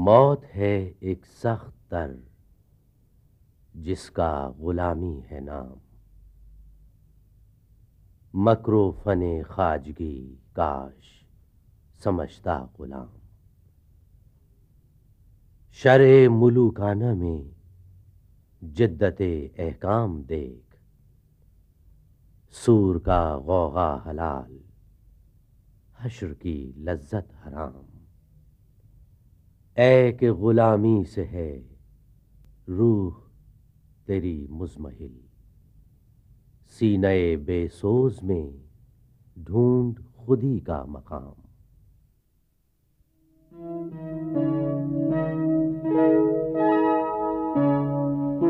मौत है एक सख्त दर जिसका गुलामी है नाम। मकरो फने खाजगी काश समझता गुलाम। शरे मुलूकाना में जिद्दते एहकाम देख, सूर का गौगा हलाल, हश्र की लज्जत हराम। ऐ के गुलामी से है रूह तेरी मुज़महिल, सीने बेसोज में ढूंढ खुदी का मकाम।